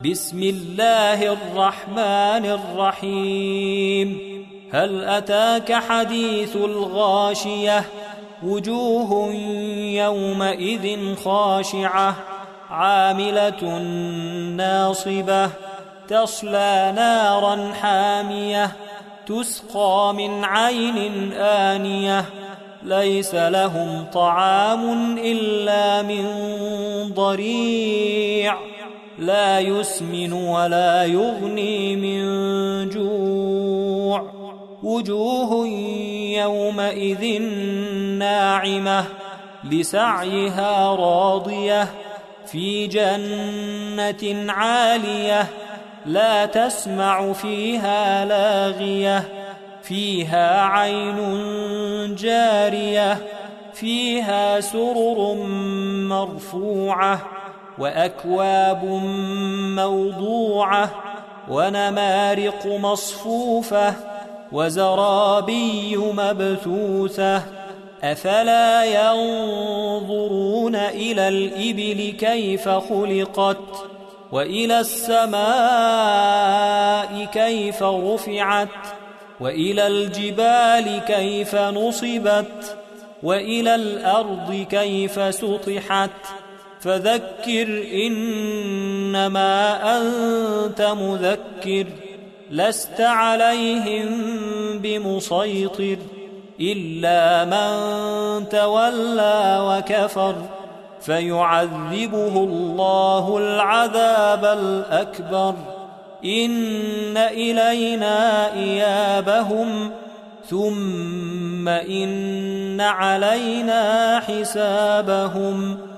بسم الله الرحمن الرحيم. هل أتاك حديث الغاشية؟ وجوه يومئذ خاشعة عاملة ناصبة تصلى نارا حامية تسقى من عين آنية ليس لهم طعام إلا من ضريع لا يسمن ولا يغني من جوع. وجوه يومئذ ناعمة لسعيها راضية في جنة عالية لا تسمع فيها لاغية فيها عين جارية فيها سرر مرفوعة وأكواب موضوعة ونمارق مصفوفة وزرابي مبثوثة. أفلا ينظرون إلى الإبل كيف خلقت وإلى السماء كيف رفعت وإلى الجبال كيف نصبت وإلى الأرض كيف سطحت. فذكر إنما أنت مذكر لست عليهم بمسيطر إلا من تولى وكفر فيعذبه الله العذاب الأكبر. إن إلينا إيابهم ثم إن علينا حسابهم.